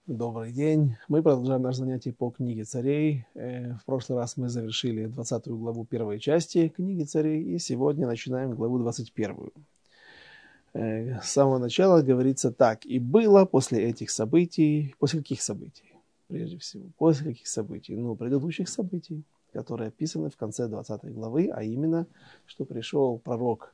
Добрый день. Мы продолжаем наше занятие по книге Царей. В прошлый раз мы завершили 20 главу первой части книги Царей, и сегодня начинаем главу 21. С самого начала говорится так. «И было после этих событий...» После каких событий? Прежде всего, после каких событий? Предыдущих событий, которые описаны в конце 20 главы, а именно, что пришел пророк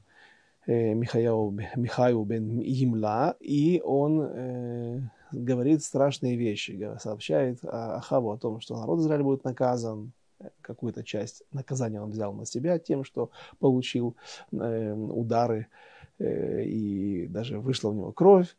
Михаил бен Имла, и он говорит страшные вещи, сообщает Ахаву о том, что народ Израиля будет наказан, какую-то часть наказания он взял на себя тем, что получил удары, и даже вышла у него кровь.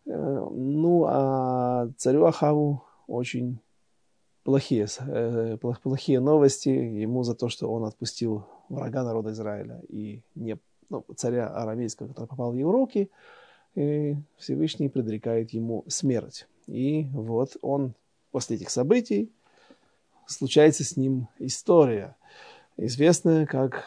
А царю Ахаву очень плохие новости ему за то, что он отпустил врага народа Израиля и царя арамейского, который попал в его руки, и Всевышний предрекает ему смерть. И вот он после этих событий случается с ним история, известная как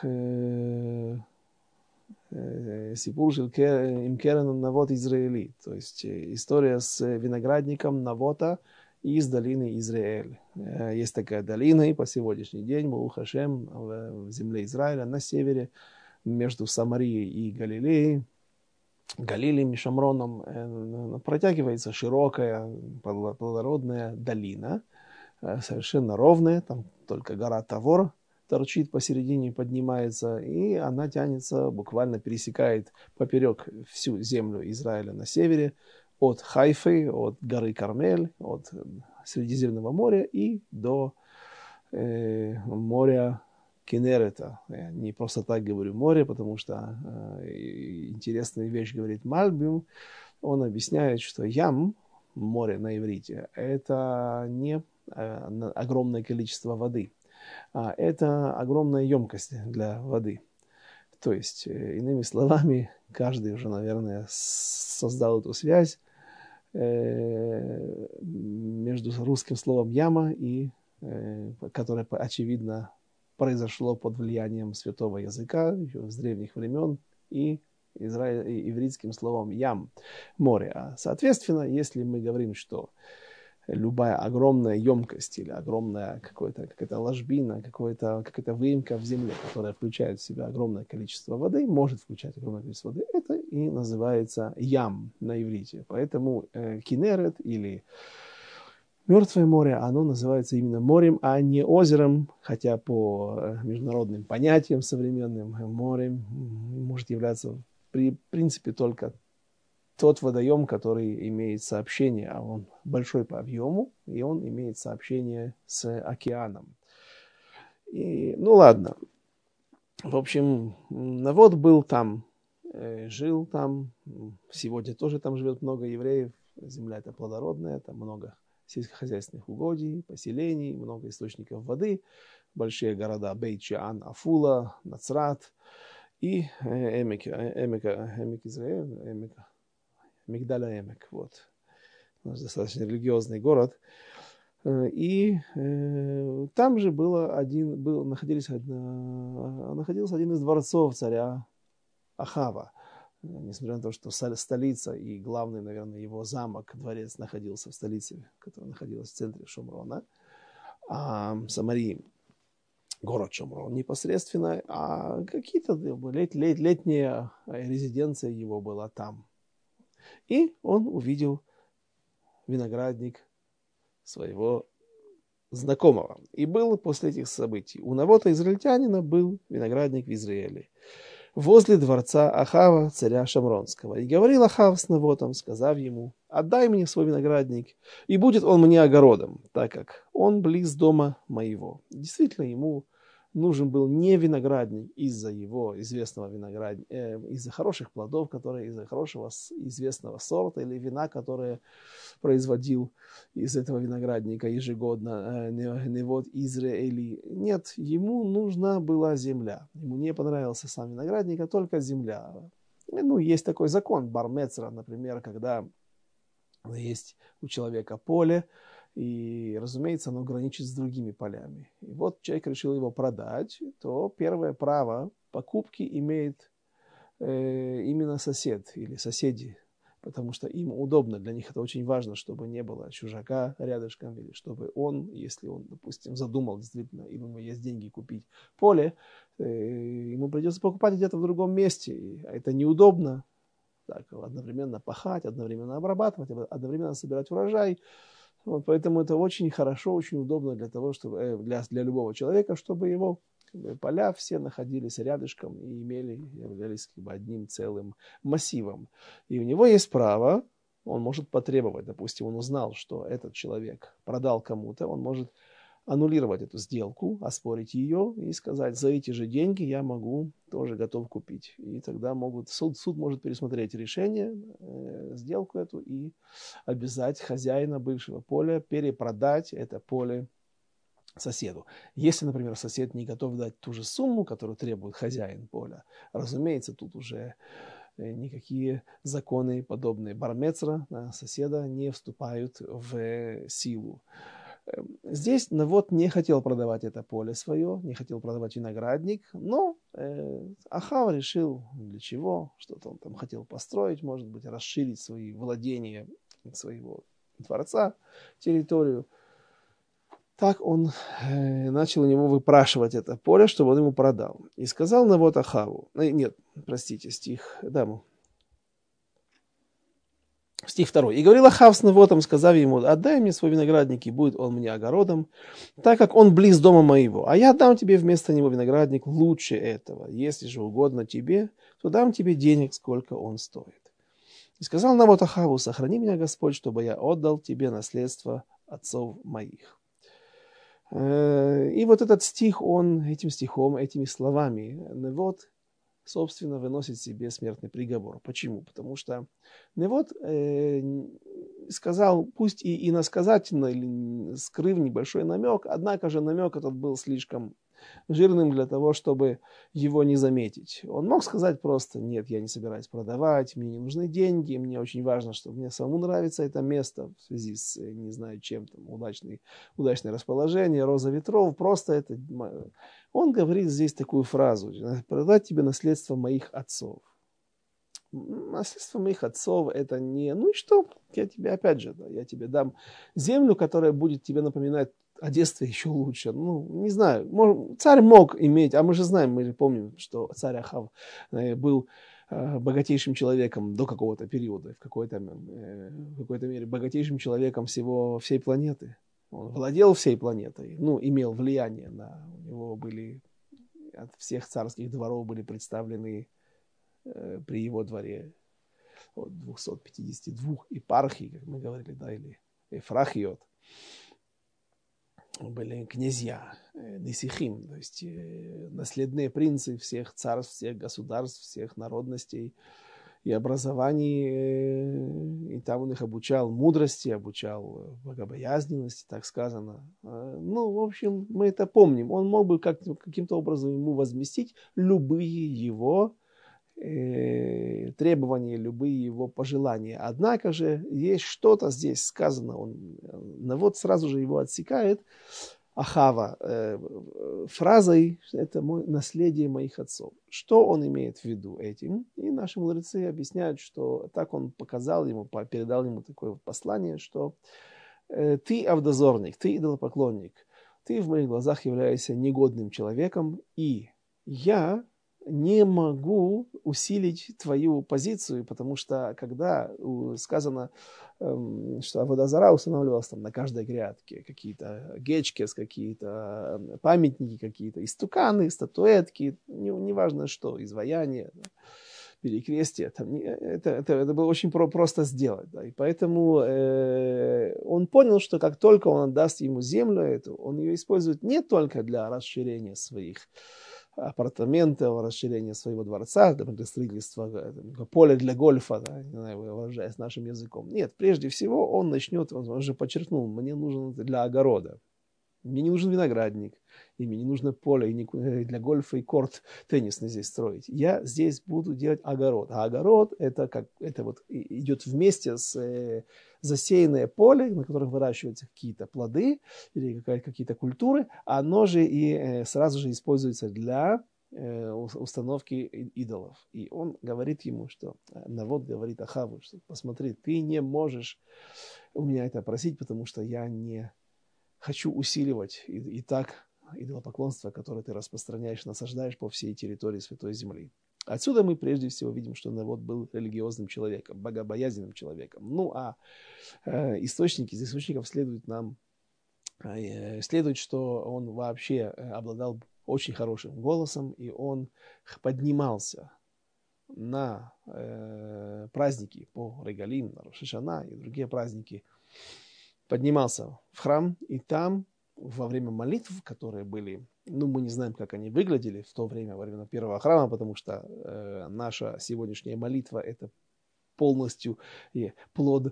Сипур им Керен Навот Израили, то есть история с виноградником Навота из долины Израиль. Есть такая долина и по сегодняшний день, Барух Хашем, в земле Израиля на севере, между Самарией и Галилеей, Галилеем и Шамроном, протягивается широкая плодородная долина, совершенно ровная, там только гора Тавор торчит посередине, поднимается, и она тянется, буквально пересекает поперек всю землю Израиля на севере, от Хайфы, от горы Кармель, от Средиземного моря и до моря Кенерета. Я не просто так говорю море, потому что интересная вещь говорит Мальбим. Он объясняет, что ям, море на иврите, это не огромное количество воды, а это огромная емкость для воды. То есть, иными словами, каждый уже, наверное, создал эту связь между русским словом яма и которое, очевидно, произошло под влиянием святого языка еще с древних времен и ивритским словом ям, море. Соответственно, если мы говорим, что любая огромная емкость или огромная какая-то ложбина, какая-то выемка в земле, которая включает в себя огромное количество воды, может включать огромное количество воды, это и называется ям на иврите. Поэтому Кинерет или Мертвое море, оно называется именно морем, а не озером, хотя по международным понятиям современным морем может являться в принципе только тот водоем, который имеет сообщение, а он большой по объему, и он имеет сообщение с океаном. Ладно. В общем, Навод был там, жил там, сегодня тоже там живет много евреев, земля эта плодородная, там много сельскохозяйственных угодий, поселений, много источников воды, большие города Бейт-Шеан, Афула, Нацрат и Эмек Израиль, Мигдаль-Эмек, вот. Достаточно религиозный город. И там же находился один из дворцов царя Ахава. Несмотря на то, что столица и главный, наверное, его замок, дворец находился в столице, которая находилась в центре Шумрона, Самарии, город Шумрон непосредственно, а какие-то летняя резиденция его была там. И он увидел виноградник своего знакомого. И был после этих событий. У Навота израильтянина был виноградник в Израиле, возле дворца Ахава, царя Шамронского. И говорил Ахав с Навотом, сказав ему: «Отдай мне свой виноградник, и будет он мне огородом, так как он близ дома моего». Действительно, ему нужен был не виноградник из-за его известного виноградника, из-за хороших плодов, которые из-за хорошего известного сорта, или вина, которое производил из этого виноградника ежегодно Невот Израили. Нет, ему нужна была земля. Ему не понравился сам виноградник, а только земля. Есть такой закон Бар-Мецра, например, когда есть у человека поле, и, разумеется, оно граничит с другими полями. И вот человек решил его продать, то первое право покупки имеет именно сосед или соседи. потому что им удобно, для них это очень важно, чтобы не было чужака рядышком, или чтобы он, если он, допустим, задумал действительно, и у него есть деньги купить поле, ему придется покупать где-то в другом месте, и это неудобно, так, одновременно пахать, одновременно обрабатывать, одновременно собирать урожай. Вот, поэтому это очень хорошо, очень удобно для того, чтобы для любого человека, чтобы его поля все находились рядышком и являлись одним целым массивом. И у него есть право, он может потребовать, допустим, он узнал, что этот человек продал кому-то, он может аннулировать эту сделку, оспорить ее и сказать, за эти же деньги я могу, тоже готов купить. И тогда суд может пересмотреть решение, сделку эту и обязать хозяина бывшего поля перепродать это поле соседу. Если, например, сосед не готов дать ту же сумму, которую требует хозяин поля, разумеется, тут уже никакие законы, подобные бар-мицва на соседа, не вступают в силу. Здесь Навот не хотел продавать это поле свое, не хотел продавать виноградник, но Ахав решил, для чего, что-то он там хотел построить, может быть, расширить свои владения своего дворца, территорию. Так он начал у него выпрашивать это поле, чтобы он ему продал. И сказал Навот Ахаву, стих, стих 2. «И говорил Ахав с Навотом, сказав ему, отдай мне свой виноградник, и будет он мне огородом, так как он близ дома моего. А я дам тебе вместо него виноградник лучше этого. Если же угодно тебе, то дам тебе денег, сколько он стоит. И сказал Навот Ахаву, сохрани меня, Господь, чтобы я отдал тебе наследство отцов моих». И вот этот стих, этими словами Навот, собственно, выносит себе смертный приговор. Почему? Потому что Навот сказал, пусть и иносказательно, или скрыв небольшой намек, однако же намек этот был слишком жирным для того, чтобы его не заметить. Он мог сказать просто, нет, я не собираюсь продавать, мне не нужны деньги, мне очень важно, что мне самому нравится это место в связи с, не знаю, чем там, удачное расположение, роза ветров, просто это... Он говорит здесь такую фразу, продать тебе наследство моих отцов. Наследство моих отцов это не, ну и что, я тебе, опять же, я тебе дам землю, которая будет тебе напоминать о детстве еще лучше. Ну, не знаю, царь мог иметь, а мы же знаем, мы же помним, что царь Ахав был богатейшим человеком до какого-то периода, в какой-то мере богатейшим человеком всей планеты. Он владел всей планетой, имел влияние у него были, от всех царских дворов были представлены при его дворе от 252 епархий, как мы говорили, или эфрахиот, были князья, несихим, то есть наследные принцы всех царств, всех государств, всех народностей и образований, и там он их обучал мудрости, обучал богобоязненности, так сказано. В общем, мы это помним. Он мог бы каким-то образом ему возместить любые его требования, любые его пожелания. Однако же есть что-то здесь сказано. Навот сразу же его отсекает, Ахава, фразой «это наследие моих отцов». Что он имеет в виду этим? И наши мудрецы объясняют, что так он передал ему такое послание, что ты авдозорник, ты идолопоклонник, ты в моих глазах являешься негодным человеком, и я не могу усилить твою позицию, потому что когда сказано, что авода зара устанавливалась там на каждой грядке, какие-то гечкес, какие-то памятники, какие-то истуканы, статуэтки, неважно что, изваяния, перекрестия, это было очень просто сделать. Да, и поэтому он понял, что как только он отдаст ему землю, он ее использует не только для расширения своих апартаментов, расширения своего дворца, для строительства поля для гольфа, да, не знаю, выражаясь нашим языком. Нет, прежде всего он уже подчеркнул, мне нужен для огорода. Мне не нужен виноградник, и мне не нужно поле и для гольфа и корт теннисный здесь строить. Я здесь буду делать огород. А огород это идет вместе с засеянное поле, на котором выращиваются какие-то плоды или какие-то культуры. Оно же и сразу же используется для установки идолов. И он говорит ему, что Навод говорит Ахаву, что посмотри, ты не можешь у меня это просить, потому что я не хочу усиливать и так идолопоклонство, которое ты распространяешь, насаждаешь по всей территории Святой Земли. Отсюда мы прежде всего видим, что Навод был религиозным человеком, богобоязненным человеком. Ну а из источников следует, что он вообще обладал очень хорошим голосом, и он поднимался на праздники по Регалим, на Рош ха-Шана и другие праздники, поднимался в храм, и там во время молитв, которые были, мы не знаем, как они выглядели в то время, во время первого храма, потому что наша сегодняшняя молитва – это полностью плод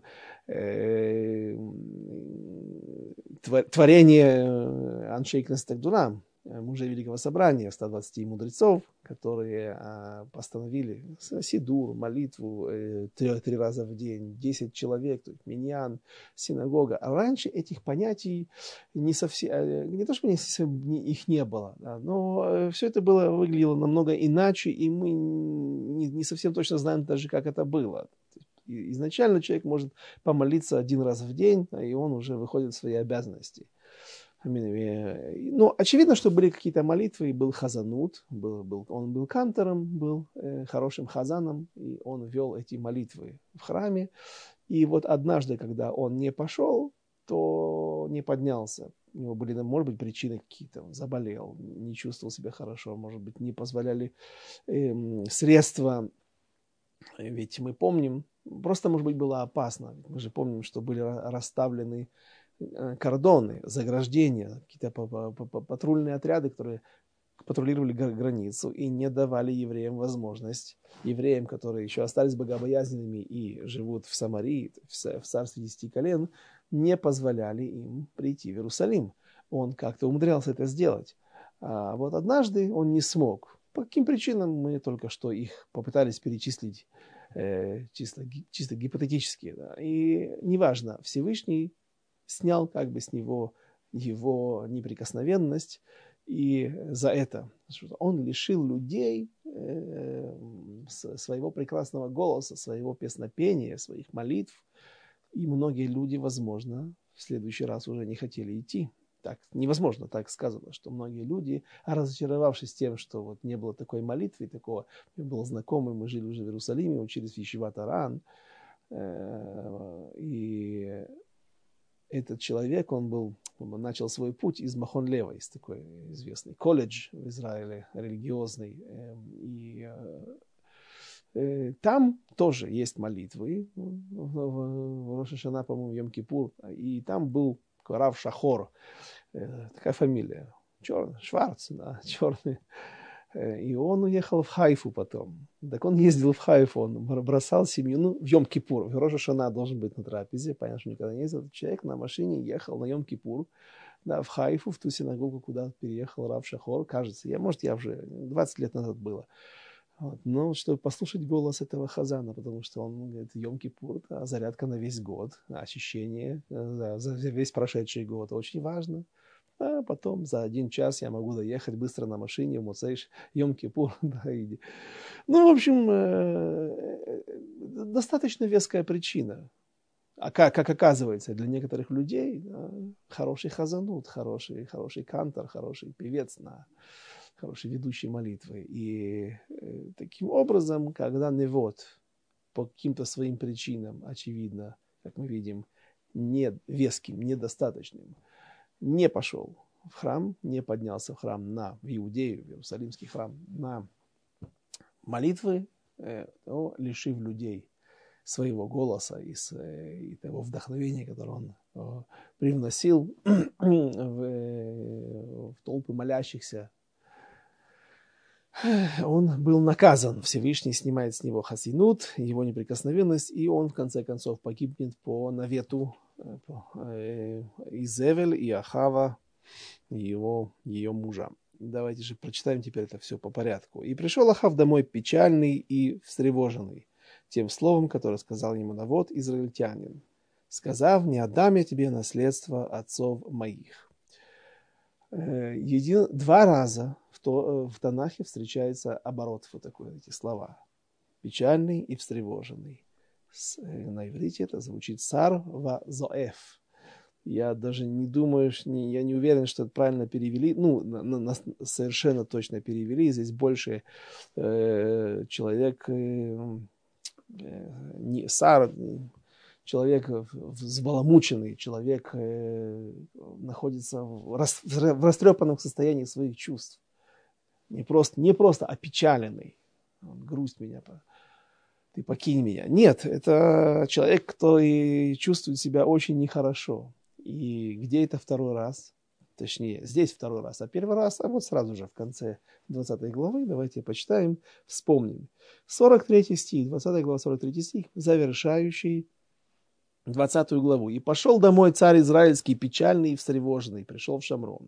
творения Аншей Кнессет Гдула, мужей Великого Собрания, 120 мудрецов, которые постановили сидур, молитву 3 раза в день, 10 человек, то есть миньян, синагога. А раньше этих понятий не совсем, не то, что их не было, да, но все это выглядело намного иначе, и мы не совсем точно знаем даже, как это было. Изначально человек может помолиться 1 раз в день, и он уже выходит в свои обязанности. Ну, очевидно, что были какие-то молитвы, и был хазанут, он был кантором, был хорошим хазаном, и он вел эти молитвы в храме. И вот однажды, когда он не пошел, то не поднялся. У него были, может быть, причины какие-то, он заболел, не чувствовал себя хорошо, может быть, не позволяли средства. Ведь мы помним, просто, может быть, было опасно. Мы же помним, что были расставлены кордоны, заграждения, какие-то патрульные отряды, которые патрулировали границу и не давали евреям возможность, евреям, которые еще остались богобоязненными и живут в Самарии, в царстве 10 колен, не позволяли им прийти в Иерусалим. Он как-то умудрялся это сделать. А вот однажды он не смог. По каким причинам мы только что их попытались перечислить чисто гипотетически. Да. И неважно, Всевышний снял как бы с него его неприкосновенность, и за это он лишил людей своего прекрасного голоса, своего песнопения, своих молитв, и многие люди, возможно, в следующий раз уже не хотели идти. Так, невозможно, так сказано, что многие люди, разочаровавшись тем, что вот не было такой молитвы, такого, я был знакомый, мы жили уже в Иерусалиме, учились в Ешиват Аран, и этот человек, он начал свой путь из Махон Лева, из такой известный колледж в Израиле, религиозный. И там тоже есть молитвы. В Рош ха-Шана, по-моему, Йом-Кипур. И там был Рав Шахор, такая фамилия. Шварц, да, черный. И он уехал в Хайфу потом. Так он ездил в Хайфу, он бросал семью, в Йом-Кипур. В Рош ха-Шана должен быть на трапезе. Понятно, что никогда не ездил. Этот человек на машине ехал на Йом-Кипур, да, в Хайфу, в ту синагогу, куда переехал Рав Шахор, кажется. Может, я уже 20 лет назад было. Вот. Но чтобы послушать голос этого хазана, потому что он говорит, Йом-Кипур, да, зарядка на весь год, очищение да, за весь прошедший год. Очень важно. А потом за 1 час я могу доехать быстро на машине в Моцей Йом-Кипур. Да, в общем, достаточно веская причина. А как оказывается, для некоторых людей да, хороший хазанут, хороший кантор, хороший певец, хороший ведущий молитвы. И таким образом, когда Невод по каким-то своим причинам, очевидно, как мы видим, не веским, недостаточным, не пошел в храм, не поднялся в храм в Иудею, в Иерусалимский храм на молитвы, то, лишив людей своего голоса и того вдохновения, которое он привносил в толпы молящихся, он был наказан. Всевышний снимает с него хасинут, его неприкосновенность, и он в конце концов погибнет по навету Изевель и Ахава, ее мужа. Давайте же прочитаем теперь это все по порядку. «И пришел Ахав домой печальный и встревоженный тем словом, которое сказал ему Навод, израильтянин, сказав, не отдам я тебе наследство отцов моих». Два раза в Танахе встречается оборот вот такой, эти слова. Печальный и встревоженный. На иврите это звучит сар ва зоэф. Я даже не думаю, я не уверен, что это правильно перевели. Совершенно точно перевели. Здесь больше человек, не сар, человек взбаламученный, человек находится в растрепанном состоянии своих чувств. Не просто опечаленный. Грусть меня, ты покинь меня. Нет, это человек, который чувствует себя очень нехорошо. И где это второй раз? Точнее, здесь второй раз, а первый раз, а вот сразу же в конце 20 главы, давайте почитаем, вспомним. 43 стих, 20 глава, 43 стих, завершающий 20 главу. «И пошел домой царь израильский, печальный и встревоженный, пришел в Шамрон».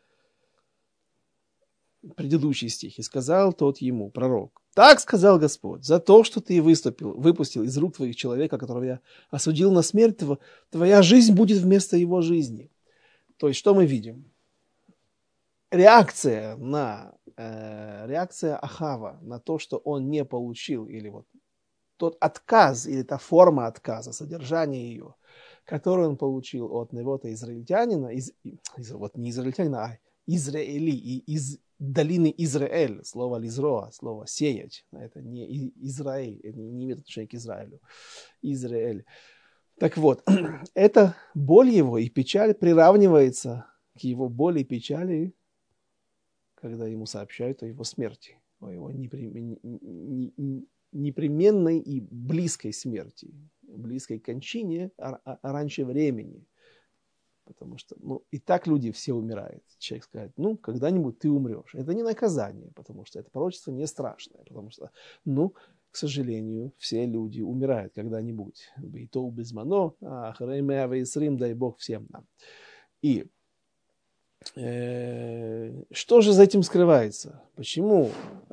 Предыдущий стих. «И сказал тот ему, пророк, так сказал Господь, за то, что ты выпустил из рук твоих человека, которого я осудил на смерть, твоя жизнь будет вместо его жизни». То есть, что мы видим? Реакция Ахава на то, что он не получил, или вот тот отказ, или та форма отказа, содержание ее, которую он получил от Невота израильтянина, вот не израильтянина, а Израили, из долины Израиль, слово лизроа, слово сеять, это не Израиль, это не имеет отношения к Израилю, Израиль. Так вот, эта боль его и печаль приравнивается к его боли и печали, когда ему сообщают о его смерти, о его непременной и близкой смерти, близкой кончине раньше времени. Потому что, и так люди все умирают. Человек скажет, когда-нибудь ты умрешь. Это не наказание, потому что это пророчество не страшное. Потому что, к сожалению, все люди умирают когда-нибудь. Бейтоу безмано, ахреймеа вейсрим, дай Бог всем нам. И что же за этим скрывается? Почему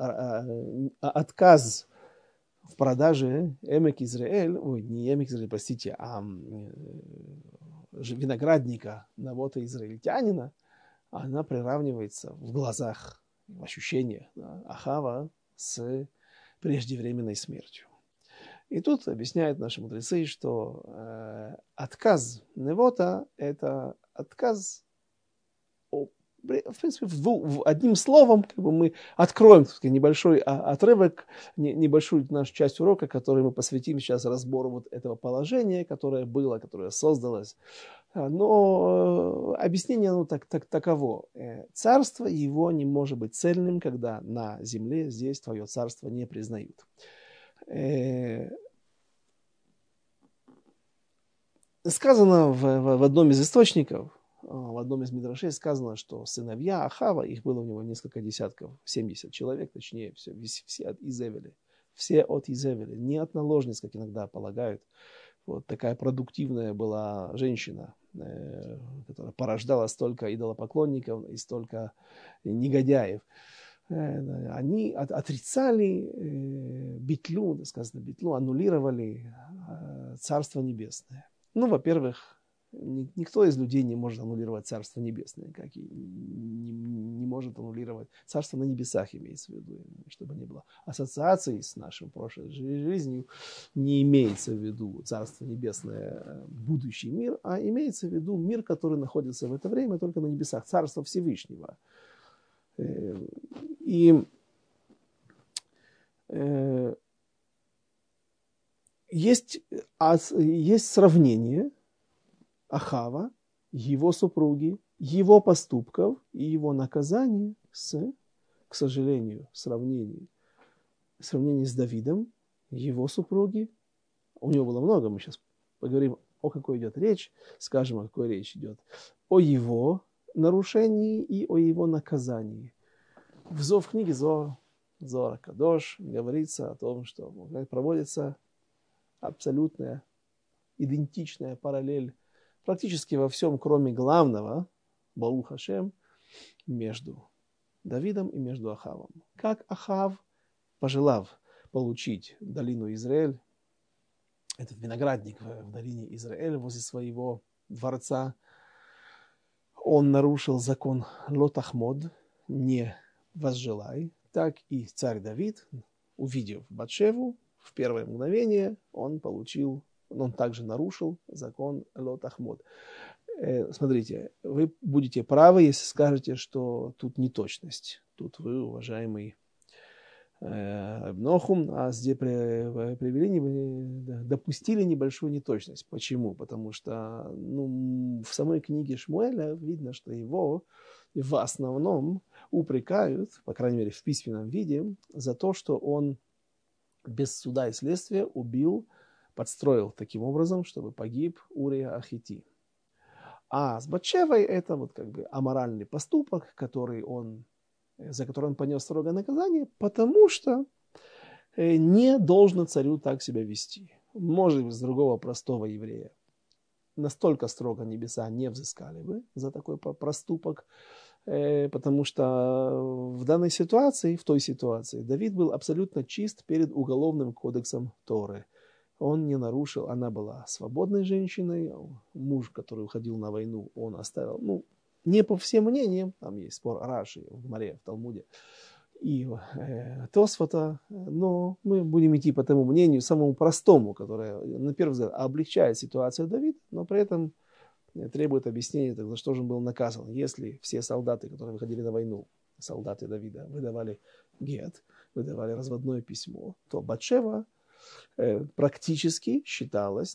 отказ в продаже Эмек Израэль, не Эмек Израэль, простите, а виноградника Навота израильтянина, она приравнивается в глазах, в ощущениях Ахава с преждевременной смертью. И тут объясняют наши мудрецы, что отказ Невота – это отказ, в принципе, одним словом, мы откроем небольшой отрывок, небольшую нашу часть урока, который мы посвятим сейчас разбору вот этого положения, которое было, которое создалось. Но объяснение таково. Царство его не может быть цельным, когда на земле здесь твое царство не признают. Сказано в одном из источников, в одном из мидрашей сказано, что сыновья Ахава, их было у него несколько десятков, 70 человек, точнее, все от Изевеля. Все от Изевеля, не от наложниц, как иногда полагают. Вот такая продуктивная была женщина, которая порождала столько идолопоклонников и столько негодяев. Они отрицали битлю, сказано битлю, аннулировали Царство Небесное. Во-первых, никто из людей не может аннулировать Царство Небесное, как и не может аннулировать Царство на небесах, имеется в виду, чтобы не было ассоциаций с нашей прошлой жизнью, не имеется в виду Царство Небесное, будущий мир, а имеется в виду мир, который находится в это время только на небесах, Царство Всевышнего. И есть сравнение Ахава, его супруги, его поступков и его наказания к сожалению, сравнение с Давидом, его супруги. У него было много, мы сейчас поговорим, о какой идет речь, скажем, о какой речь идет, о его нарушении и о его наказании. В книге Зоар Кадош говорится о том, что проводится абсолютная идентичная параллель практически во всем, кроме главного, Барух Ашем, между Давидом и между Ахавом. Как Ахав, пожелав получить долину Израиль, этот виноградник в долине Израиль возле своего дворца, он нарушил закон лотахмод, не возжелай, так и царь Давид, увидев Батшеву, в первое мгновение он также нарушил закон лотахмод. Смотрите, вы будете правы, если скажете, что тут неточность. Тут вы, уважаемый Нохум, здесь допустили небольшую неточность. Почему? Потому что в самой книге Шмуэля видно, что его в основном упрекают, по крайней мере в письменном виде, за то, что он без суда и следствия подстроил таким образом, чтобы погиб Урия Ахити. А с Батшевой это аморальный поступок, за который он понес строгое наказание, потому что не должно царю так себя вести. Может быть, с другого простого еврея настолько строго небеса не взыскали бы за такой проступок, потому что в той ситуации, Давид был абсолютно чист перед уголовным кодексом Торы. Он не нарушил, она была свободной женщиной, муж, который уходил на войну, он оставил, не по всем мнениям, там есть спор Раши в Гмаре, в Талмуде, и Тосфота, но мы будем идти по тому мнению, самому простому, которое, на первый взгляд, облегчает ситуацию Давида, но при этом требует объяснения, за что же он был наказан. Если все солдаты, которые выходили на войну, солдаты Давида, выдавали гет, выдавали разводное письмо, то Батшева фактически считалась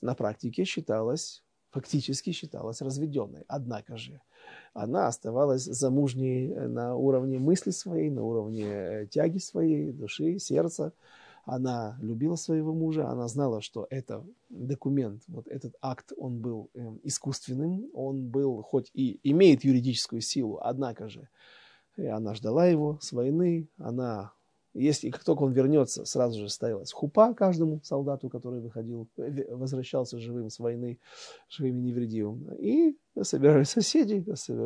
разведенной. Однако же она оставалась замужней на уровне мысли своей, на уровне тяги своей, души, сердца. Она любила своего мужа, она знала, что это документ, этот акт, он был искусственным, он был, хоть и имеет юридическую силу, однако же она ждала его с войны, как только он вернется, сразу же ставилась хупа каждому солдату, который возвращался живым с войны, живым и невредимым. И собирались соседи,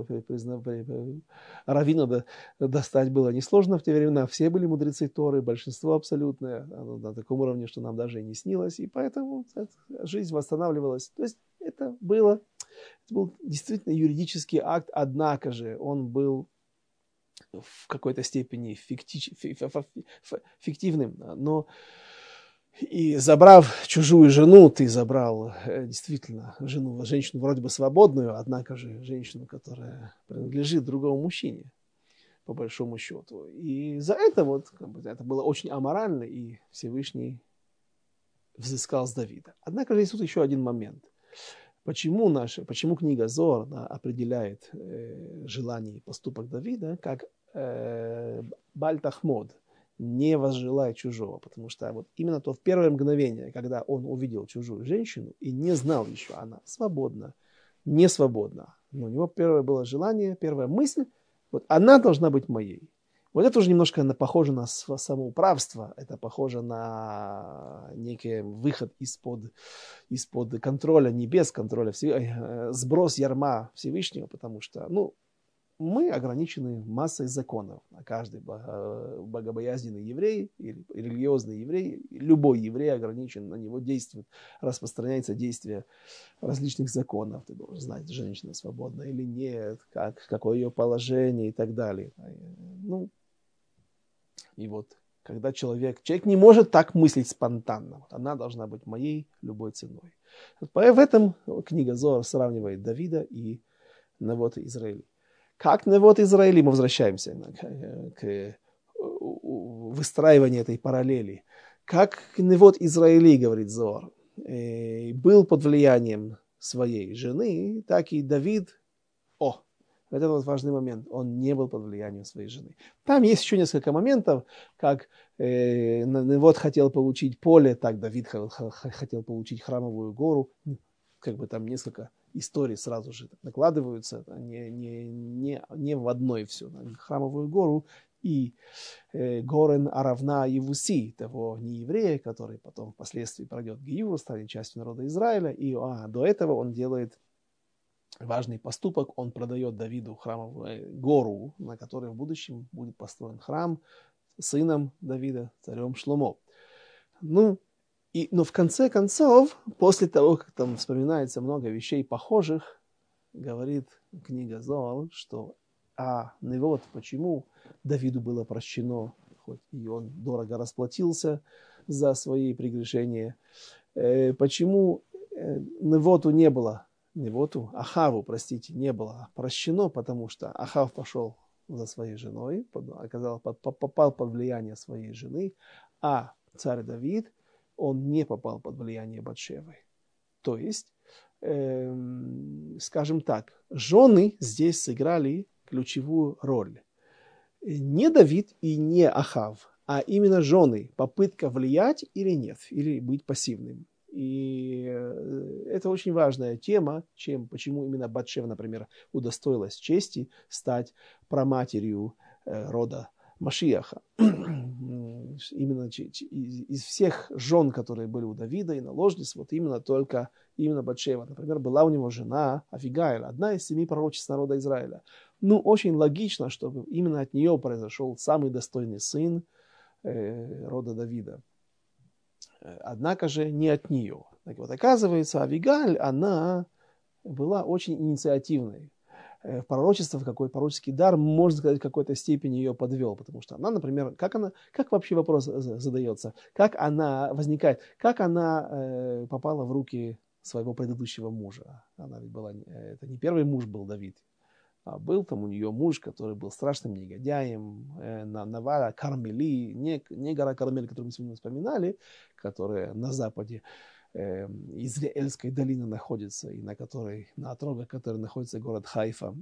раввина достать было несложно в те времена, все были мудрецы Торы, большинство абсолютное, на таком уровне, что нам даже и не снилось, и поэтому жизнь восстанавливалась. То есть это был действительно юридический акт, однако же он был в какой-то степени фиктивным, но и забрав чужую жену, ты забрал действительно женщину вроде бы свободную, однако же женщину, которая принадлежит другому мужчине, по большому счету. И за это это было очень аморально, и Всевышний взыскал с Давида. Однако же есть тут еще один момент. Почему книга Зоар определяет желание и поступок Давида как Баль-Тахмод, не возжелай чужого, потому что именно то в первое мгновение, когда он увидел чужую женщину и не знал еще, она свободна, не свободна, но у него первое было желание, первая мысль, она должна быть моей. Это уже немножко похоже на самоуправство, это похоже на некий выход из-под контроля небес, контроля сброс ярма Всевышнего, потому что, мы ограничены массой законов. Каждый богобоязненный еврей или религиозный еврей, любой еврей ограничен, на него действует, распространяется действие различных законов. Ты должен знать, женщина свободна или нет, какое ее положение и так далее. И когда человек не может так мыслить спонтанно, она должна быть моей любой ценой. В этом книга Зоар сравнивает Давида и Навот Израиля. Как Навот Израиля, мы возвращаемся к выстраиванию этой параллели. Как Навот Израиля, говорит Зоар, был под влиянием своей жены, так и Давид, это важный момент, он не был под влиянием своей жены. Там есть еще несколько моментов, как Навот хотел получить поле, так Давид хотел получить храмовую гору, там несколько истории сразу же накладываются, не в одной все. Храмовую гору и Горен Аравна Евуси, того нееврея, который потом впоследствии пройдет Гиюр, станет частью народа Израиля, и до этого он делает важный поступок, он продает Давиду храмовую гору, на которой в будущем будет построен храм сыном Давида, царем Шломо. Но в конце концов, после того, как там вспоминается много вещей похожих, говорит книга Зоар, что вот почему Давиду было прощено, хоть и он дорого расплатился за свои прегрешения, почему Ахаву, не было прощено, потому что Ахав пошел за своей женой, попал под влияние своей жены, а царь Давид, он не попал под влияние Батшевы. То есть, скажем так, жены здесь сыграли ключевую роль. Не Давид и не Ахав, а именно жены, попытка влиять или нет, или быть пассивным. И это очень важная тема, почему именно Батшева, например, удостоилась чести стать праматерью рода Машиаха. Именно из всех жен, которые были у Давида и наложниц, вот именно Батшева. Например, была у него жена Авигаиль, одна из 7 пророчеств народа Израиля. Очень логично, чтобы именно от нее произошел самый достойный сын рода Давида. Однако же не от нее. Так вот, оказывается, Авигаиль, она была очень инициативной. В пророчествах, какой пророческий дар, можно сказать, в какой-то степени ее подвел, потому что она, например, как вообще вопрос задается, как она возникает, как она попала в руки своего предыдущего мужа. Она ведь была, это не первый муж был Давид, а был там у нее муж, который был страшным негодяем, Наваля Кармели, не гора Кармель, которую мы сегодня вспоминали, которая на западе Израильской долины находится, и на отрогах которой находится город Хайфа.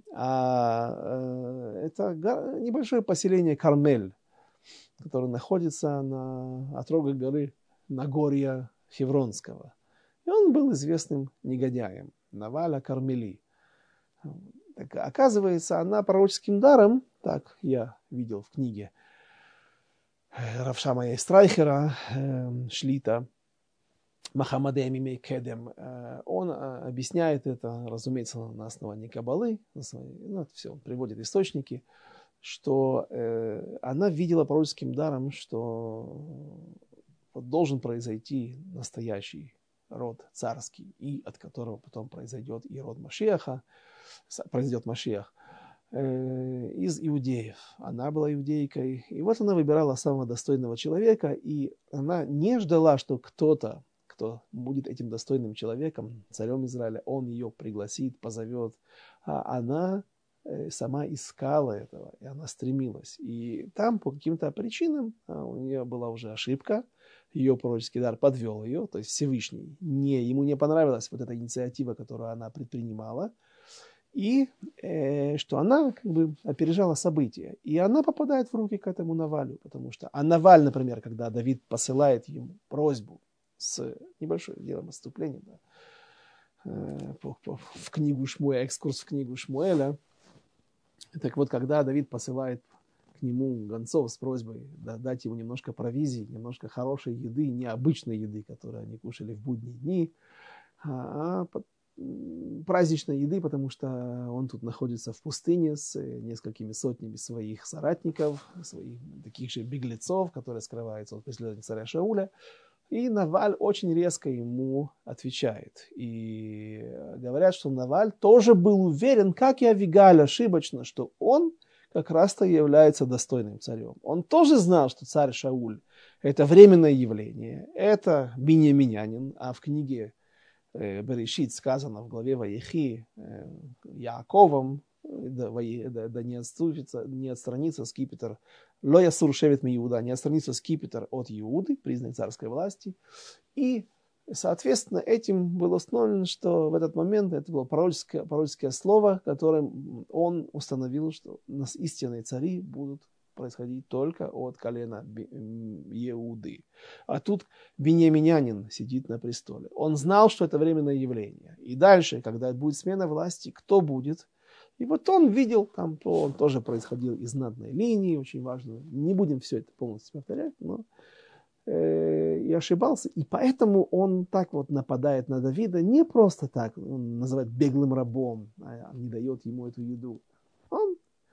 Это небольшое поселение Кармель, которое находится на отрогах горы Нагорья Хевронского. И он был известным негодяем, Наваля Кармели. Так, оказывается, она пророческим даром, так я видел в книге Рав Шамая Страйхера, Шлита, Махамаде Мимей Кедем, он объясняет это, разумеется, на основании Каббалы, все, он приводит источники, что она видела пророческим даром, что должен произойти настоящий род царский, и от которого потом произойдет и род Машиаха, произойдет Машиах из иудеев. Она была иудейкой, и вот она выбирала самого достойного человека, и она не ждала, что кто будет этим достойным человеком, царем Израиля, он ее пригласит, позовет, а она сама искала этого, и она стремилась. И там по каким-то причинам у нее была уже ошибка, ее пророческий дар подвел ее, то есть Всевышний. Ему не понравилась вот эта инициатива, которую она предпринимала, и что она опережала события. И она попадает в руки к этому Навалю, потому что Наваль, например, когда Давид посылает ему просьбу с небольшим делом отступления, в книгу Шмуэля, экскурс в книгу Шмуэля. Так вот, когда Давид посылает к нему гонцов с просьбой дать ему немножко провизии, немножко хорошей еды, необычной еды, которую они кушали в будние дни, праздничной еды, потому что он тут находится в пустыне с несколькими сотнями своих соратников, своих таких же беглецов, которые скрываются от преследования царя Шауля. И Наваль очень резко ему отвечает. И говорят, что Наваль тоже был уверен, как и Авигаиль ошибочно, что он как раз-то является достойным царем. Он тоже знал, что царь Шауль – это временное явление, это биньяминянин, а в книге Берешит сказано в главе Ваехи Яаковом, да не отстранится скипетр, ло ясур шевет ми Иуда, не отстранится скипетр от Иуды, признак царской власти. И, соответственно, этим было установлено, что в этот момент это было пророческое слово, которым он установил, что истинные цари будут происходить только от колена Иуды. А тут биньяминянин сидит на престоле. Он знал, что это временное явление. И дальше, когда будет смена власти, кто будет? И вот он видел, он тоже происходил из знатной линии, очень важно. Не будем все это полностью повторять, но и ошибался. И поэтому он так вот нападает на Давида не просто так, он называет беглым рабом, не дает ему эту еду. Он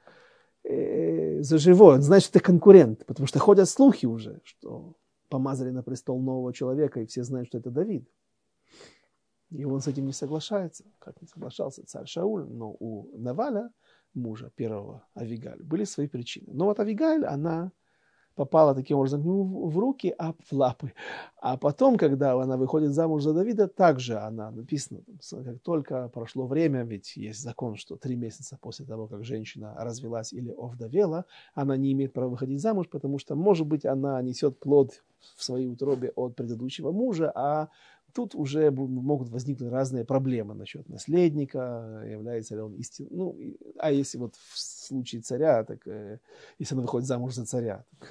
за живое, он знает, что это конкурент, потому что ходят слухи уже, что помазали на престол нового человека, и все знают, что это Давид. И он с этим не соглашается, как не соглашался царь Шауль, но у Наваля, мужа первого Авигаль, были свои причины. Но вот Авигаль, она попала таким образом к нему в руки, в лапы. А потом, когда она выходит замуж за Давида, также она, написано, как только прошло время, ведь есть закон, что 3 месяца после того, как женщина развелась или овдовела, она не имеет права выходить замуж, потому что, может быть, она несет плод в своей утробе от предыдущего мужа, а тут уже могут возникнуть разные проблемы насчет наследника, является ли он истинным. Ну, а если вот в случае царя, так если она выходит замуж за царя, так,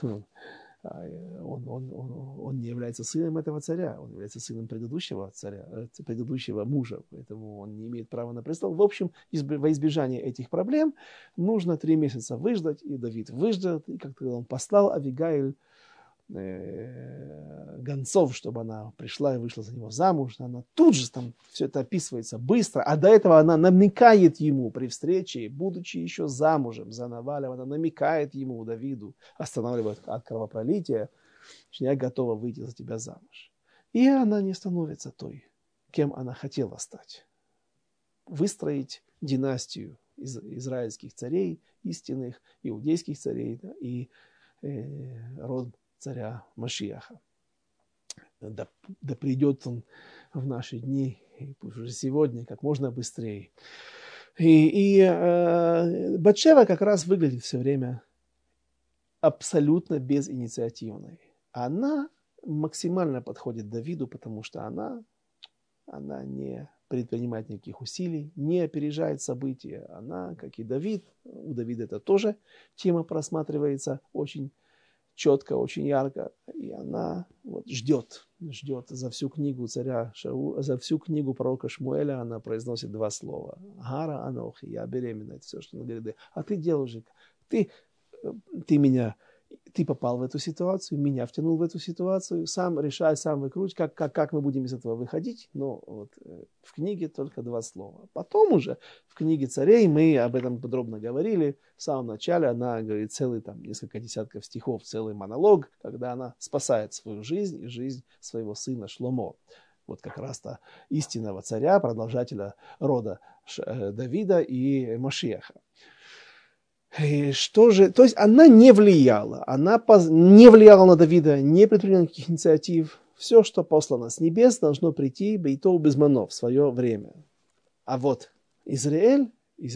он не является сыном этого царя, он является сыном предыдущего царя, предыдущего мужа, поэтому он не имеет права на престол. В общем, во избежание этих проблем нужно 3 месяца выждать, и Давид выждал, и как-то он послал Авигаиль гонцов, чтобы она пришла и вышла за него замуж. Она тут же, там все это описывается быстро, а до этого она намекает ему при встрече, будучи еще замужем за Навалем, она намекает ему, Давиду, останавливает от кровопролития, что я готова выйти за тебя замуж. И она не становится той, кем она хотела стать. Выстроить династию израильских царей, истинных иудейских царей, да, и род царя Машиаха. Да придет он в наши дни, и пусть уже сегодня, как можно быстрее. И Батшева как раз выглядит все время абсолютно безинициативной. Она максимально подходит Давиду, потому что она не предпринимает никаких усилий, не опережает события. Она, как и Давид, у Давида это тоже тема просматривается очень четко, очень ярко, и она вот ждет за всю книгу царя Шауля, за всю книгу пророка Шмуэля она произносит 2 слова. Гара анохи, я беременна, это все, что она говорит. А ты делаешь, ты попал в эту ситуацию, меня втянул в эту ситуацию, сам решай, сам выкручивай, как мы будем из этого выходить. Но вот в книге только 2 слова. Потом уже в книге царей, мы об этом подробно говорили, в самом начале она говорит целый несколько десятков стихов, целый монолог, когда она спасает свою жизнь и жизнь своего сына Шломо. Вот как раз-то истинного царя, продолжателя рода Давида и Машиаха. Что же, то есть она не влияла на Давида, не предприняла никаких инициатив. Все, что послано с небес, должно прийти бейтоу безмано в свое время. А вот Изевель,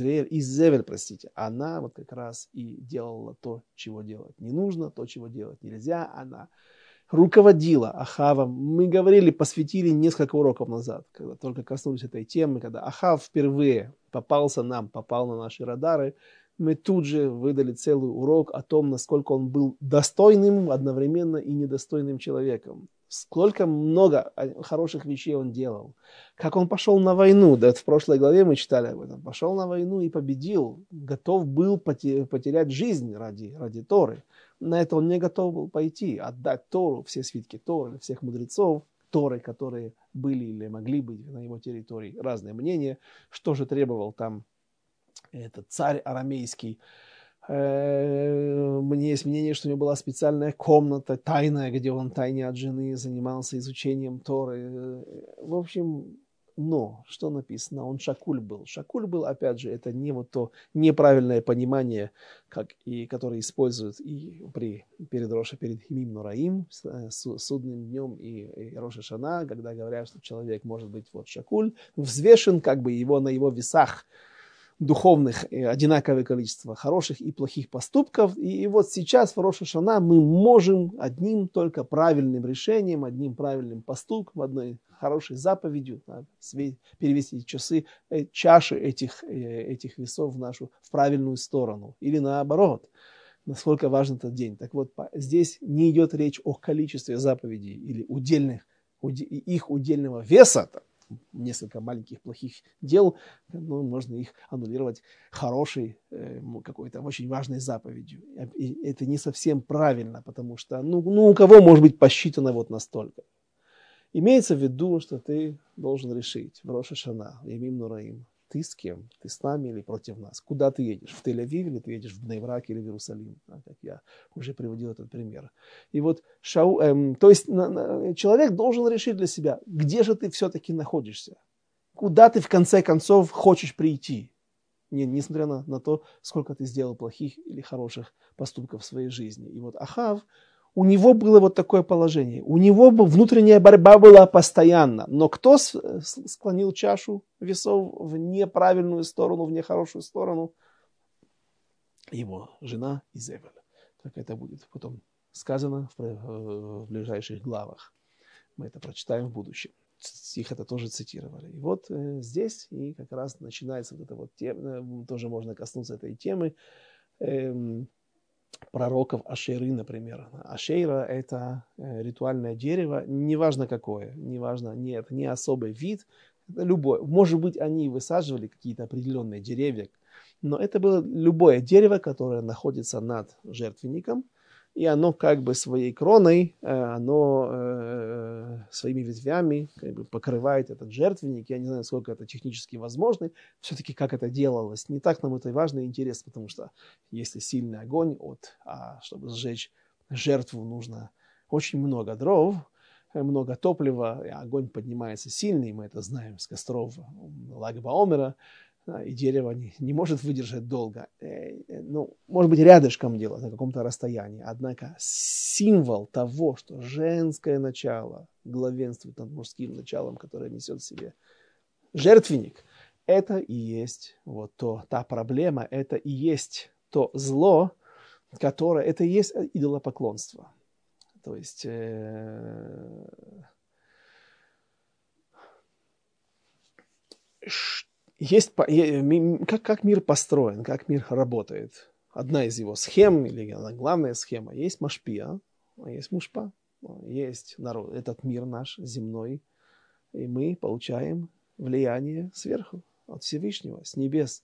она вот как раз и делала то, чего делать не нужно, то, чего делать нельзя. Она руководила Ахавом. Мы говорили, посвятили несколько уроков назад, когда только коснулись этой темы, когда Ахав впервые попал на наши радары. Мы тут же выдали целый урок о том, насколько он был достойным одновременно и недостойным человеком. Сколько много хороших вещей он делал. Как он пошел на войну. Да, в прошлой главе мы читали об этом. Пошел на войну и победил. Готов был потерять жизнь ради Торы. На это он не готов был пойти. Отдать Тору, все свитки Торы, всех мудрецов Торы, которые были или могли быть на его территории. Разные мнения. Что же требовал там этот царь арамейский. Мне есть мнение, что у него была специальная комната тайная, где он тайне от жены занимался изучением Торы. В общем, но что написано? Он шакуль был. Шакуль был, опять же, это не вот то неправильное понимание, которое используют и перед Химим Нураим, судным днем и Рош ха-Шана, когда говорят, что человек может быть вот шакуль, взвешен как бы на его весах духовных одинаковое количество хороших и плохих поступков. И вот сейчас в Рош ха-Шана мы можем одним только правильным решением, одним правильным поступком, одной хорошей заповедью перевести чаши этих весов в правильную сторону. Или наоборот, насколько важен этот день. Так вот, здесь не идет речь о количестве заповедей или их удельного веса, несколько маленьких плохих дел, можно их аннулировать хорошей, какой-то очень важной заповедью. И это не совсем правильно, потому что у кого может быть посчитано вот настолько. Имеется в виду, что ты должен решить в Рош ха-Шана, Ямим Нураим, ты с кем? Ты с нами или против нас? Куда ты едешь? В Тель-Авив или ты едешь в Бней-Брак или в Иерусалим? Как я уже приводил этот пример. И вот то есть человек должен решить для себя, где же ты все-таки находишься. куда ты в конце концов хочешь прийти, несмотря на то, сколько ты сделал плохих или хороших поступков в своей жизни. И вот Ахав, у него было вот такое положение. У него внутренняя борьба была постоянно. Но кто склонил чашу весов в неправильную сторону, в нехорошую сторону? Его жена Изевель. Как это будет потом сказано в ближайших главах. Мы это прочитаем в будущем. Стих это тоже цитировали. И вот здесь и как раз начинается вот эта вот тема, тоже можно коснуться этой темы, пророков Ашеры, например. Ашера – это ритуальное дерево, неважно какое, неважно, нет, не особый вид, это любой. Может быть, они высаживали какие-то определенные деревья, но это было любое дерево, которое находится над жертвенником, и оно как бы своей кроной, оно своими ветвями как бы покрывает этот жертвенник. Я не знаю, насколько это технически возможно. Все-таки как это делалось, не так нам это важно и интересно, потому что если сильный огонь, чтобы сжечь жертву, нужно очень много дров, много топлива, и огонь поднимается сильный, мы это знаем с костров Lag BaOmer. И дерево не может выдержать долго. Может быть, рядышком делать, на каком-то расстоянии. Однако символ того, что женское начало главенствует над мужским началом, которое несет в себе жертвенник, это и есть вот та проблема, это и есть то зло, которое, это и есть идолопоклонство. То есть есть, как мир построен, как мир работает. Одна из его схем, или главная схема, есть машпия, есть мушпа, есть народ, этот мир наш земной, и мы получаем влияние сверху, от Всевышнего, с небес.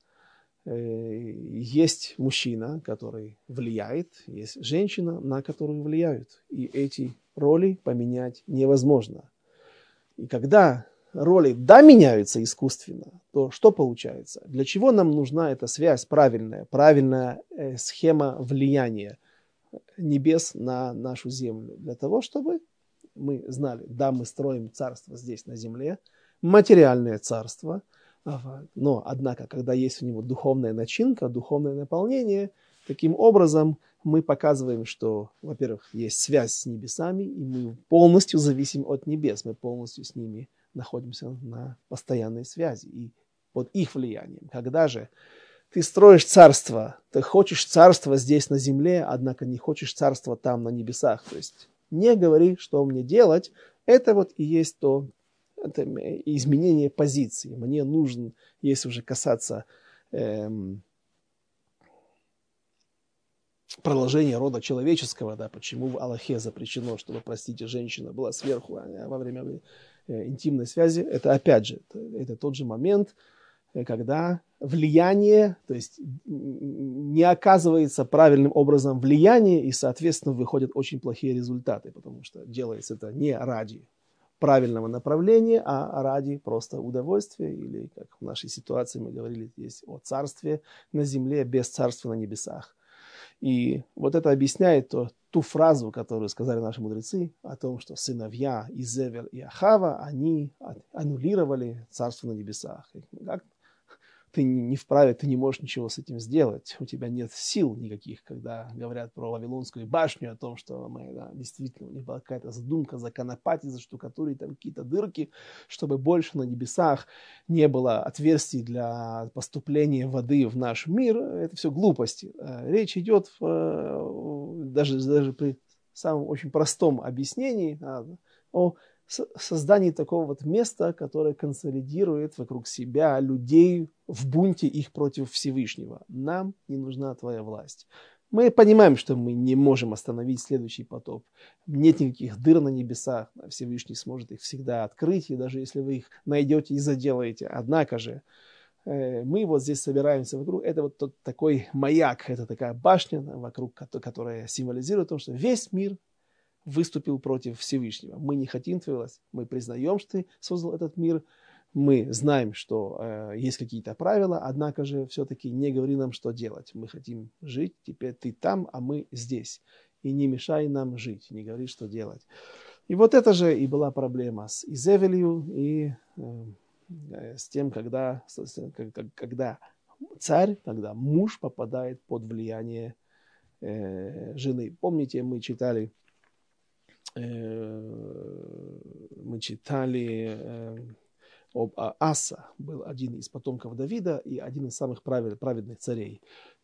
Есть мужчина, который влияет, есть женщина, на которую влияют. И эти роли поменять невозможно. И когда роли меняются искусственно, то что получается? Для чего нам нужна эта связь правильная схема влияния небес на нашу землю? Для того, чтобы мы знали, мы строим царство здесь на земле, материальное царство, но, однако, когда есть у него духовная начинка, духовное наполнение, таким образом мы показываем, что, во-первых, есть связь с небесами, и мы полностью зависим от небес, мы полностью с ними находимся на постоянной связи и под их влиянием. Когда же ты строишь царство, ты хочешь царство здесь на земле, однако не хочешь царства там на небесах, то есть не говори, что мне делать, это вот и есть это изменение позиции. Мне нужен, если уже касаться продолжения рода человеческого, почему в Аллахе запрещено, чтобы, простите, женщина была сверху во время интимной связи, это опять же, это тот же момент, когда влияние, то есть не оказывается правильным образом влияние, и, соответственно, выходят очень плохие результаты, потому что делается это не ради правильного направления, а ради просто удовольствия, или, как в нашей ситуации мы говорили здесь о царстве на земле без царства на небесах. И вот это объясняет ту фразу, которую сказали наши мудрецы, о том, что сыновья Изевель и Ахава, они аннулировали царство на небесах. Ты не вправе, ты не можешь ничего с этим сделать, у тебя нет сил никаких, когда говорят про Вавилонскую башню, о том, что действительно у них была какая-то задумка законопатить, заштукатурить там какие-то дырки, чтобы больше на небесах не было отверстий для поступления воды в наш мир. Это все глупости. Речь идет даже при самом очень простом объяснении о создании такого вот места, которое консолидирует вокруг себя людей в бунте их против Всевышнего. Нам не нужна твоя власть. Мы понимаем, что мы не можем остановить следующий потоп. Нет никаких дыр на небесах. Всевышний сможет их всегда открыть, и даже если вы их найдете и заделаете. Однако же мы вот здесь собираемся вокруг. Это вот тот такой маяк, это такая башня, вокруг которая символизирует то, что весь мир выступил против Всевышнего. Мы не хотим твою власть. Мы признаем, что ты создал этот мир. Мы знаем, что есть какие-то правила, однако же все-таки не говори нам, что делать. Мы хотим жить, теперь ты там, а мы здесь. И не мешай нам жить, не говори, что делать. И вот это же и была проблема с Изевелью, и с тем, когда царь, когда муж попадает под влияние жены. Помните, мы читали об Аса, был один из потомков Давида и один из самых праведных царей.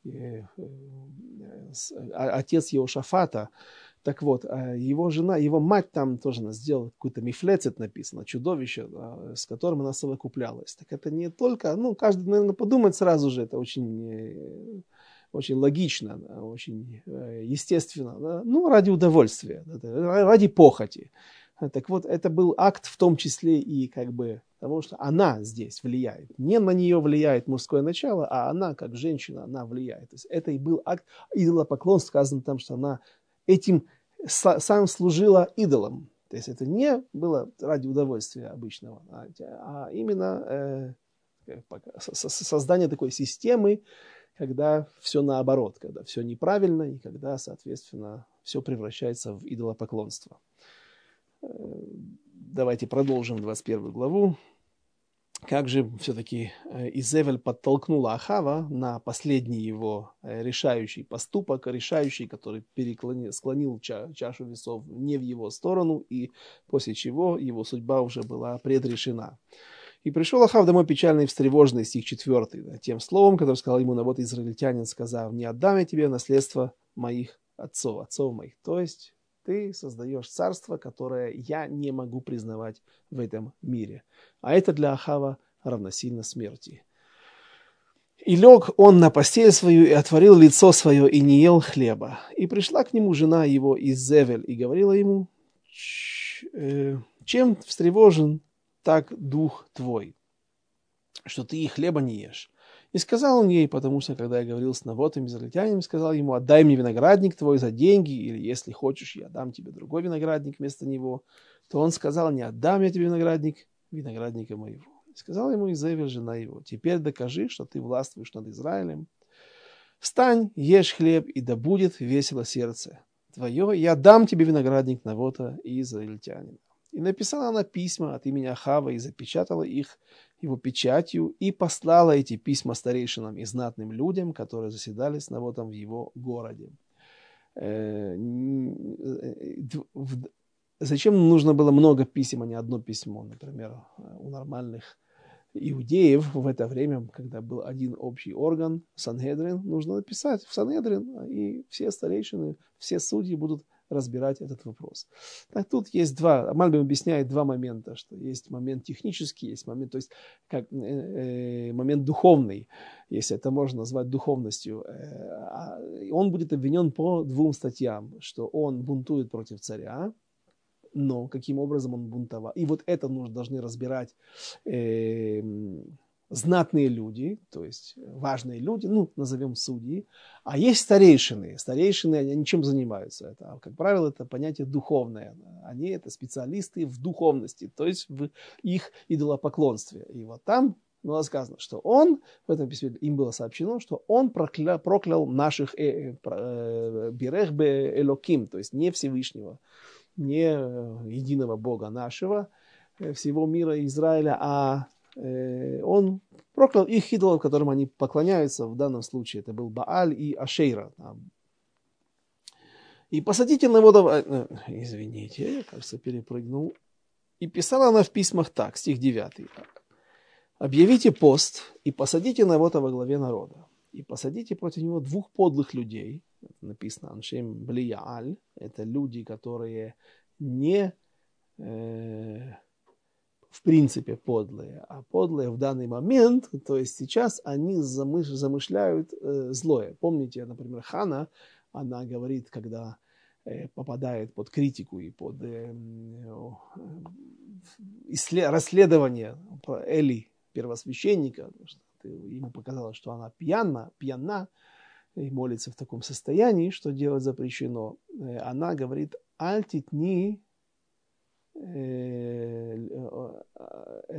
Отец Иошафата. Так вот, его жена, его мать там тоже сделала какой-то мифлецет, написано, чудовище, с которым она совокуплялась. Так это не только, каждый, наверное, подумает сразу же, это очень, очень логично, очень естественно, да? Ради удовольствия, ради похоти. Так вот, это был акт в том числе и как бы того, что она здесь влияет. Не на нее влияет мужское начало, а она, как женщина, она влияет. То есть это и был акт идолопоклонства, сказано там, что она этим сам служила идолом. То есть это не было ради удовольствия обычного, а именно создание такой системы, когда все наоборот, когда все неправильно и когда, соответственно, все превращается в идолопоклонство. Давайте продолжим 21 главу. Как же все-таки Изевель подтолкнула Ахава на последний его решающий поступок, решающий, который склонил чашу весов не в его сторону, и после чего его судьба уже была предрешена. И пришел Ахав домой печальный и встревоженный, стих 4, тем словом, которое сказал ему Навот израильтянин, сказав: «Не отдам я тебе наследство моих отцов моих». То есть ты создаешь царство, которое я не могу признавать в этом мире. А это для Ахава равносильно смерти. «И лег он на постель свою, и отворил лицо свое, и не ел хлеба. И пришла к нему жена его Изевель, и говорила ему: чем встревожен так дух твой, что ты и хлеба не ешь? И сказал он ей, потому что, когда я говорил с Навотом израильтянином, сказал ему: отдай мне виноградник твой за деньги, или, если хочешь, я дам тебе другой виноградник вместо него. То он сказал: не отдам я тебе виноградника моего. И сказал ему Изевель, жена его: теперь докажи, что ты властвуешь над Израилем. Встань, ешь хлеб, и да будет весело сердце твое. Я дам тебе виноградник Навота и израильтянина. И написала она письма от имени Ахава и запечатала их его печатью и послала эти письма старейшинам и знатным людям, которые заседали с Навотом в его городе. Зачем нужно было много писем, а не одно письмо? Например, у нормальных иудеев в это время, когда был один общий орган, Сангедрин, нужно написать в Сангедрин, и все старейшины, все судьи будут разбирать этот вопрос. Так тут есть Мальбим объясняет два момента, что есть момент технический, есть момент, то есть как момент духовный, если это можно назвать духовностью. Он будет обвинен по двум статьям, что он бунтует против царя, но каким образом он бунтовал. И вот это должны разбирать знатные люди, то есть важные люди, назовем судьи, а есть старейшины. Старейшины, они чем занимаются? Это, как правило, это понятие духовное. Они это специалисты в духовности, то есть в их идолопоклонстве. И вот там было сказано, что он, в этом письме им было сообщено, что он проклял наших Бирех бе Элоким, то есть не Всевышнего, не единого Бога нашего, всего мира Израиля, а он проклял их идолов, которым они поклоняются. В данном случае это был Бааль и Ашейра. И посадите Навота... Извините, я, кажется, перепрыгнул. И писала она в письмах так, стих 9. «Объявите пост и посадите Навота во главе народа. И посадите против него двух подлых людей». Это написано Аншем Блияаль. Это люди, которые не в принципе подлые, а подлые в данный момент, то есть сейчас они замышляют злое. Помните, например, Хана, она говорит, когда попадает под критику и под расследование Эли, первосвященника, ему показалось, что она пьяна, и молится в таком состоянии, что делать запрещено. Она говорит: «Альтитни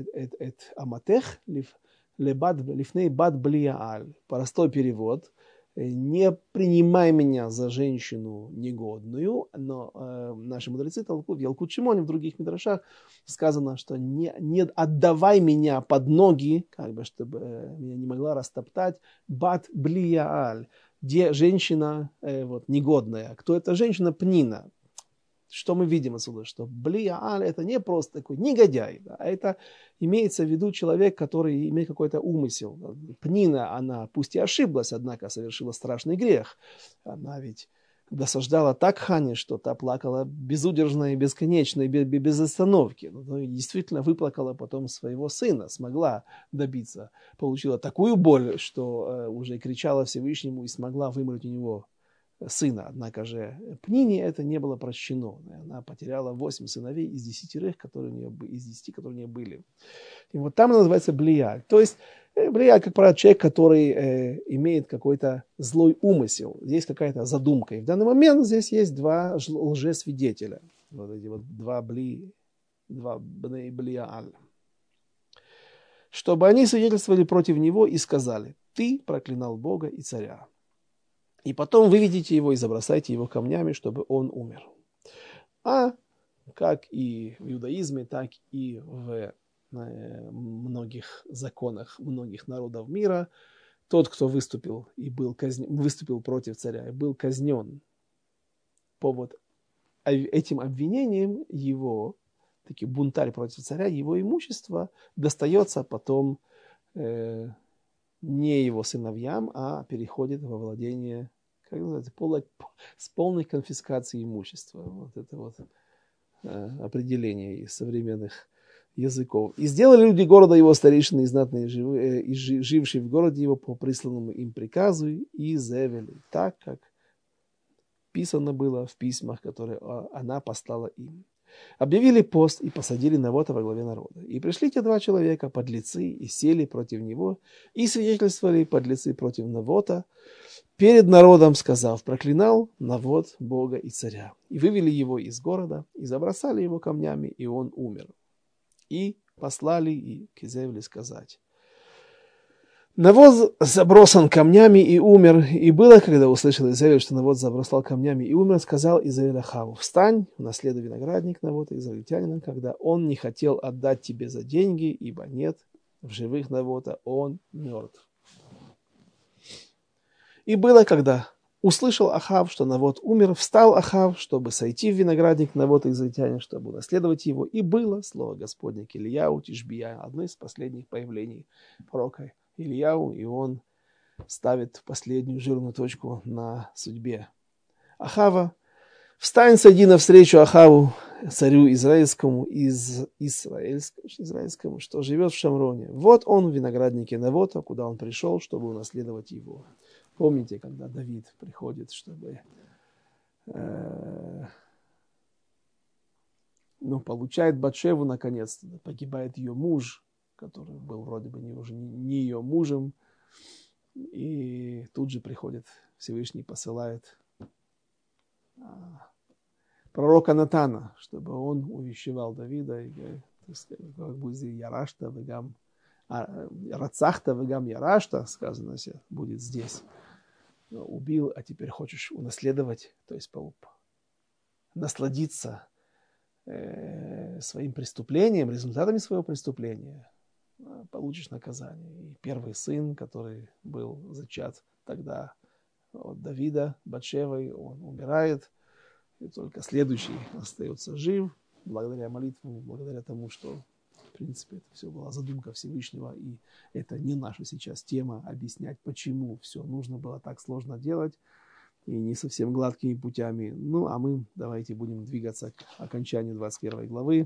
аматех лифней бад блияаль». Простой перевод. не принимай меня за женщину негодную, но наши мудрецы толкуют, в Ялкут Шимоне, в других мидрашах сказано, что не отдавай меня под ноги, как бы, чтобы меня не могла растоптать, бат блияаль, где женщина негодная. Кто эта женщина? Пнина. Что мы видим отсюда? Что блияаль это не просто такой негодяй, да, а это имеется в виду человек, который имеет какой-то умысел. Пнина, она пусть и ошиблась, однако совершила страшный грех. Она ведь досаждала так Хане, что та плакала безудержно и бесконечно, и без остановки. Но и действительно выплакала потом своего сына, смогла добиться, получила такую боль, что уже кричала Всевышнему и смогла вымолить у него сына. Однако же Пнине это не было прощено. Она потеряла 8 сыновей из 10, которые у нее были. И вот там она называется блия. То есть блия, как правило, человек, который имеет какой-то злой умысел. Здесь какая-то задумка. И в данный момент здесь есть два лжесвидетеля. Вот эти вот два бней блияаль. Чтобы они свидетельствовали против него и сказали: ты проклинал Бога и царя. И потом выведите его и забросайте его камнями, чтобы он умер. А как и в иудаизме, так и в многих законах многих народов мира, тот, кто выступил против царя и был казнен по вот этим обвинениям, его, таки бунтарь против царя, его имущество достается потом не его сыновьям, а переходит во владение, как называется, с полной конфискацией имущества. Вот это вот определение из современных языков. И сделали люди города его старейшины и знатные, жившие в городе его по присланному им приказу, и завели так, как писано было в письмах, которые она послала им. Объявили пост и посадили Навота во главе народа. И пришли те два человека, подлецы, и сели против него, и свидетельствовали подлецы против Навота перед народом, сказав: проклинал Навот Бога и царя. И вывели его из города, и забросали его камнями, и он умер. И послали и к Изевелю сказать: Навот забросан камнями и умер. И было, когда услышал Израиль, что Навот забросал камнями и умер, сказал Израиль Ахаву: встань, унаследуй виноградник Навота, израильтянина, когда он не хотел отдать тебе за деньги, ибо нет в живых Навота, он мертв. И было, когда услышал Ахав, что Навот умер, встал Ахав, чтобы сойти в виноградник Навота израильтянина, чтобы унаследовать его. И было слово Господне к Ильяу Тишбия, одно из последних появлений пророка Ильяу, и он ставит последнюю жирную точку на судьбе Ахава. Встань, сойди навстречу Ахаву, царю израильскому, израильскому, что живет в Шамроне. Вот он в винограднике Навота, куда он пришел, чтобы унаследовать его. Помните, когда Давид приходит, чтобы получает Батшеву, наконец, погибает ее муж, который был вроде бы уже не ее мужем, и тут же приходит Всевышний, посылает пророка Натана, чтобы он увещевал Давида, и как будет Ярашта, вегам Рацахта, вегам Ярашта, сказано будет здесь. Убил, а теперь хочешь унаследовать, то есть насладиться своим преступлением, результатами своего преступления, получишь наказание. И первый сын, который был зачат тогда от Давида, Батшевой, он умирает, и только следующий остается жив, благодаря молитвам, благодаря тому, что, в принципе, это все была задумка Всевышнего, и это не наша сейчас тема объяснять, почему все нужно было так сложно делать, и не совсем гладкими путями. Ну, а мы давайте будем двигаться к окончанию 21 главы.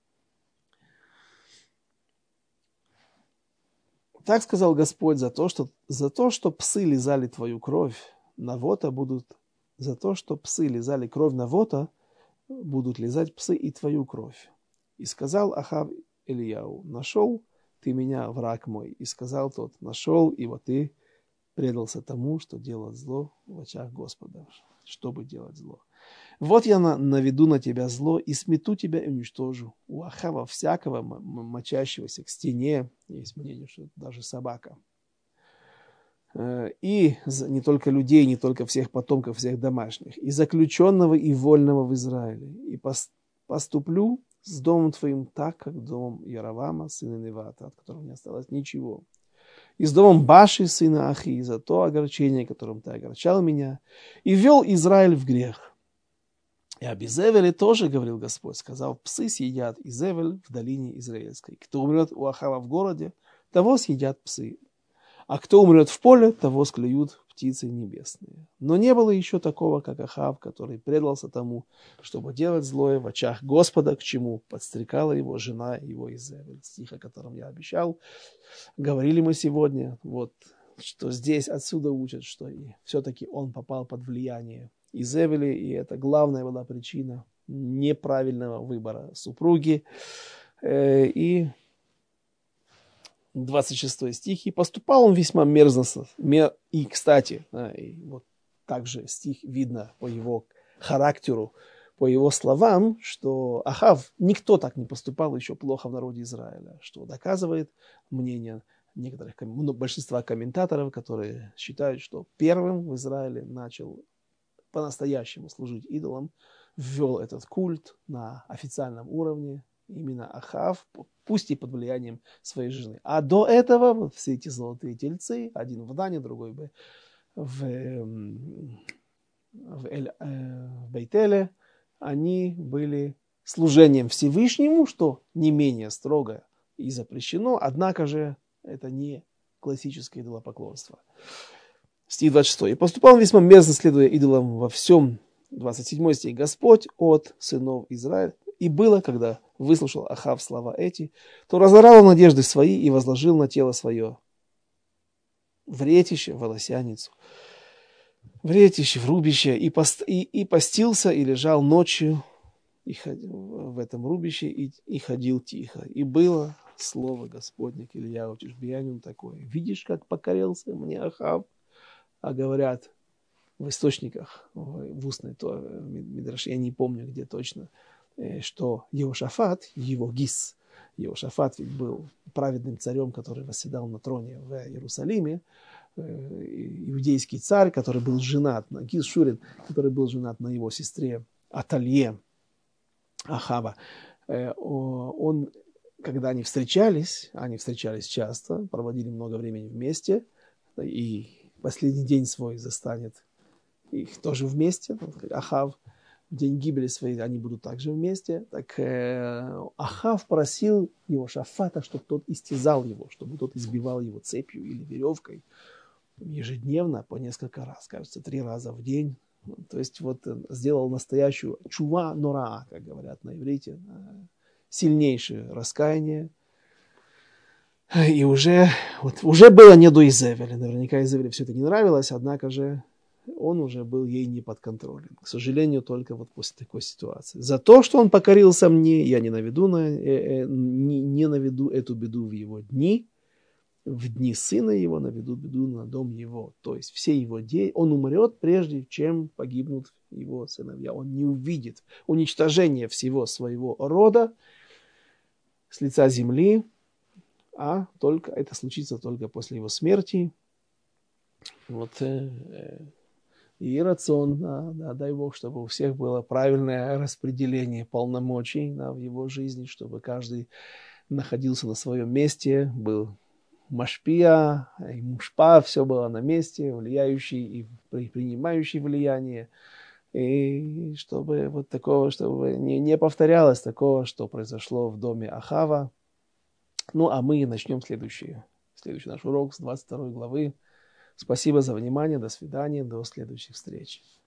Так сказал Господь: за то, что псы лизали твою кровь, Навота будут, за то, что псы лизали кровь Навота, будут лизать псы и твою кровь. И сказал Ахав Ильяу: нашел ты меня, враг мой. И сказал тот: нашел, ибо ты предался тому, что делать зло в очах Господа, чтобы делать зло. Вот я наведу на тебя зло и смету тебя и уничтожу. У Ахава всякого мочащегося к стене, есть мнение, что это даже собака, И не только людей, не только всех потомков, всех домашних, и заключенного, и вольного в Израиле. И поступлю с домом твоим так, как домом Яровама, сына Невата, от которого не осталось ничего. И с домом Баши, сына Ахи, за то огорчение, которым ты огорчал меня, и ввел Израиль в грех. И об Изевеле тоже говорил Господь, сказал, псы съедят Изевель в долине Израильской. Кто умрет у Ахава в городе, того съедят псы. А кто умрет в поле, того склюют птицы небесные. Но не было еще такого, как Ахав, который предался тому, чтобы делать злое в очах Господа, к чему подстрекала его жена его Изевель. Стих, о котором я обещал. Говорили мы сегодня, вот, что здесь отсюда учат, что и все-таки он попал под влияние Изевели, и это главная была причина неправильного выбора супруги. И 26 стих. И поступал он весьма мерзостно. И, кстати, и вот также стих видно по его характеру, по его словам, что Ахав, никто так не поступал еще плохо в народе Израиля, что доказывает мнение некоторых, большинства комментаторов, которые считают, что первым в Израиле начал по-настоящему служить идолам, ввел этот культ на официальном уровне, именно Ахав, пусть и под влиянием своей жены. А до этого вот все эти золотые тельцы, один в Дане, другой в Бейтеле, они были служением Всевышнему, что не менее строго и запрещено, однако же это не классическое идолопоклонство. Стих 26. «И поступал он весьма мерзко, следуя идолам во всем». 27 стих. «Господь от сынов Израиля. И было, когда выслушал Ахав слова эти, то разорал он надежды свои и возложил на тело свое вретище, волосяницу, вретище, в рубище, и постился, и лежал ночью в этом рубище, и ходил тихо. И было слово Господне к Ильяу Тишбиянину такое: видишь, как покорился мне Ахав? А говорят в источниках, в устной Мидраше, я не помню, где точно, что Иошафат, его Гис, Иошафат ведь был праведным царем, который восседал на троне в Иерусалиме, иудейский царь, который был женат на Гис Шурин, который был женат на его сестре Аталье Ахава. Он, когда они встречались часто, проводили много времени вместе, и последний день свой застанет их тоже вместе. Ахав, в день гибели своей, они будут также вместе. Так Ахав просил Иошафата, чтобы тот истязал его, чтобы тот избивал его цепью или веревкой ежедневно по несколько раз, кажется, 3 раза в день. То есть вот сделал настоящую чува нораа, как говорят на иврите, сильнейшее раскаяние. И уже было не до Изевеля. Наверняка Изевеле все это не нравилось, однако же он уже был ей не подконтролен. К сожалению, только вот после такой ситуации. За то, что он покорился мне, я не наведу эту беду в его дни. В дни сына его наведу беду на дом его. То есть все его дети, он умрет, прежде чем погибнут его сыновья. Он не увидит уничтожения всего своего рода с лица земли, а только это случится только после его смерти. Вот и рацион, дай Бог, чтобы у всех было правильное распределение полномочий в его жизни, чтобы каждый находился на своем месте, был машпия и мушпа, все было на месте, влияющий и принимающий влияние. И чтобы вот такого, чтобы не повторялось такого, что произошло в доме Ахава. Ну, а мы начнем следующий наш урок с 22 главы. Спасибо за внимание. До свидания. До следующих встреч.